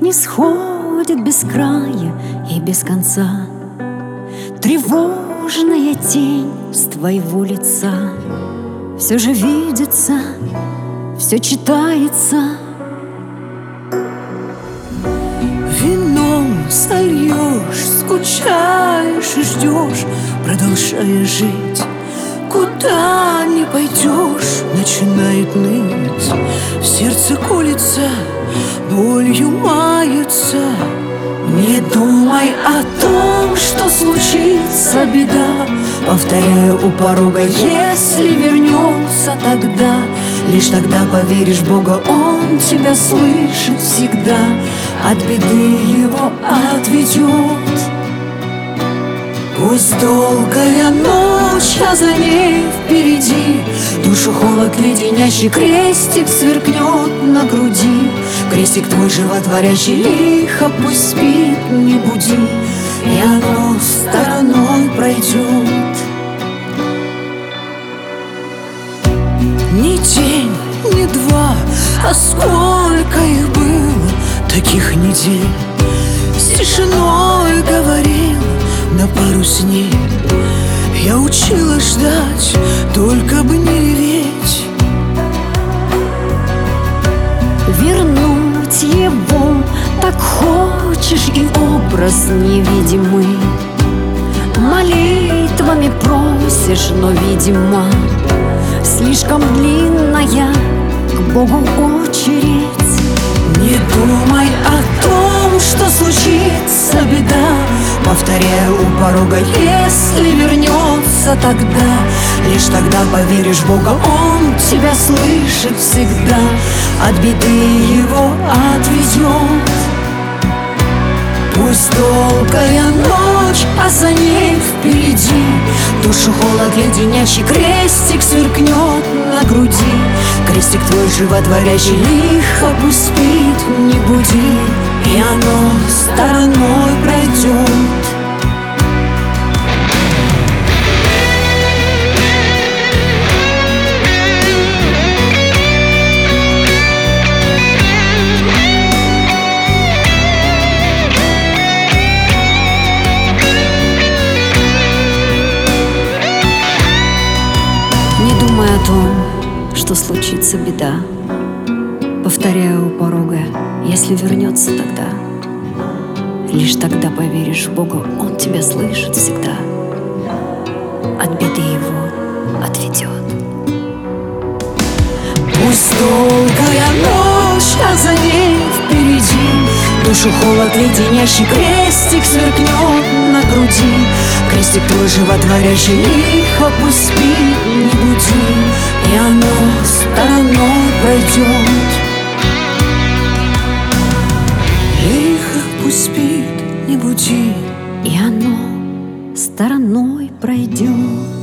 не сходит без края и без конца. Тревожная тень с твоего лица все же видится, все читается. Вином сольешь, скучаешь и ждешь, продолжая жить. Куда не пойдешь, начинает ныть, в сердце колется, болью мается. Не думай о том, что случится беда, повторяю у порога, если вернется тогда. Лишь тогда поверишь в Бога, Он тебя слышит всегда, от беды его отведет. Пусть долгая ночь, а за ней впереди душу холод леденящий, крестик сверкнет на груди. Крестик твой животворящий лихо пусть спит, не буди, и оно стороной пройдет. Ни день, ни два, а сколько их было, таких недель. С тишиной говорил на парусне, я учила ждать, только бы не реветь. Вернуть его так хочешь, и образ невидимый молитвами просишь, но, видимо, слишком длинная к Богу очередь. Не думай о том, что случится беда, повторяю у порога, если вернется тогда. Лишь тогда поверишь в Бога, Он тебя слышит всегда, от беды его отведет. Пусть долгая ночь, а за ней впереди душу холод леденящий, крестик сверкнет на груди. Крестик твой животворящий лихо пусть спит, не буди, и оно стороной пройдет. Не думай о том, что случится беда, повторяю у порога, если вернется тогда. Лишь тогда поверишь в Бога, Он тебя слышит всегда, от беды его отведет. Пусть долгая ночь, а за ней впереди душу холод леденящий, крестик сверкнет на груди. Крестик твой животворящий лихо пусть спит, не буди, и оно стороной пройдет. Лихо пусть спит, не буди, и оно стороной пройдет.